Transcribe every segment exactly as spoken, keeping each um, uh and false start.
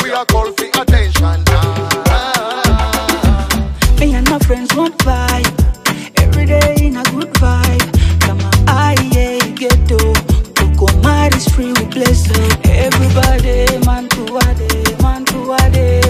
we are call for attention. Me and my friends want vibe. Every day in a good vibe. Come on, I yeah, get to Coco Mar is free, we bless up. Everybody, man to a day, man to a day.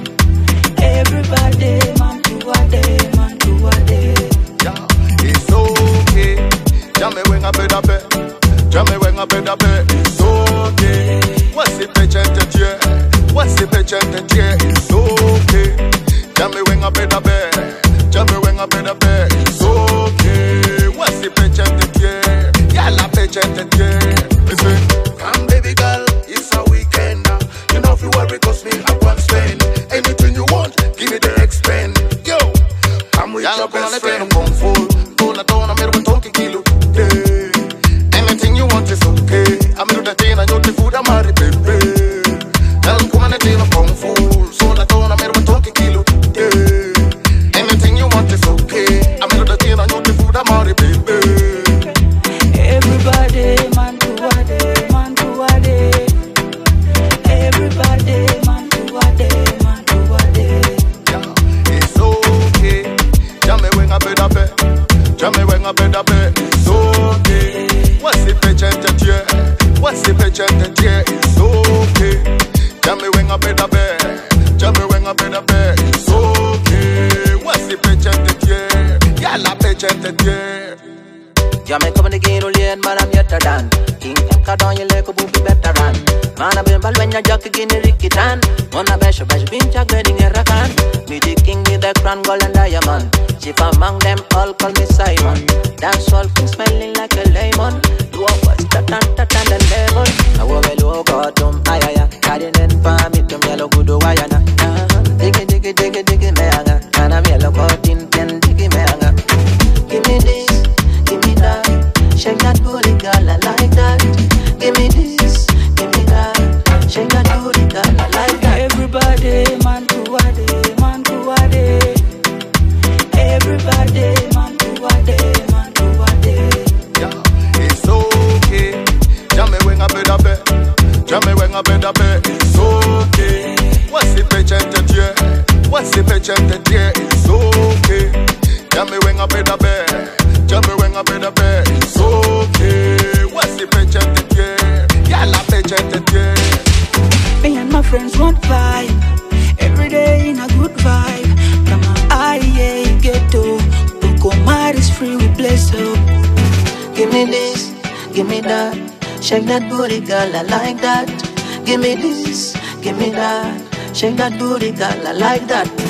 Everybody, man to a day, man to a day. Yeah, it's okay. Jammy when I better bet. Jammy when I better bet. It's okay. What's the patient here? What's the patient here? It's okay. Jammy when I better bet. Jammy when I better bet. It's okay. What's the patient here? Yeah, la patient here. Listen, come baby girl, it's a weekend. You know if you worry, cause me I want spend. Anything you want, give me the expend. Yo, I'm with your best friend. Kung fu, tuna tuna, meron kong tongki kilo. Anything you want is okay. I'm in the tina, you the food, I'm married, baby. Tell them come on the tina, kung fu, tuna tuna, meron kong tongki kilo. Anything you want is okay. I'm in the tina, you the food, I'm married, baby. Everybody, man to a day, man to a day. Everybody, man to a day, man to a day. Yeah, it's okay. Jammy when I better bet. Jammy when I better bet. It's okay. What's the patient here? What's the patient here? It's okay. Jammy when I better bet. Jammy when I better bet. It's okay. What's the patient here? Yeah, la patient here. Jammy come again, Ulian, man, I'm yet done. King Kakadon, you like a booby veteran. Man, I've been when you're jockey in the Ricky Tan. One of Bash, Bash, Bincha, wedding a rakan. Me the king with the crown, gold and diamond. Chief among them all call me Simon. Dance all king smelling like a lemon. Do a what's the tan, tan, and lemon. I will well, go to Ayaya. Carrying in family to yellow good Wayana. Diggy, diggy, diggy, diggy, meanga. And I'm yellow caught in ten, diggy, meanga. Give me this. Give me that, shake that booty, girl, I like that. Give me this, give me that, shake that booty, girl, I like that. Everybody, man to a day, man to a day. Everybody, man to a day, man to a day. Yeah, it's okay. Jammy when I better bet. Jammy when I better bet. It's okay. What's the patient here? What's the patient here? It's okay. Jammy when I better bet. Jammy when I better bet. It's okay. What's the patient here? Yeah, la patient here. Me and my friends want vibe. Every day in a good vibe. Come on, I yeah, get to Coco Mar is free, we bless up. Give me this, give me that, shake that booty, girl, I like that. Give me this, give me that, shake that booty, girl, I like that.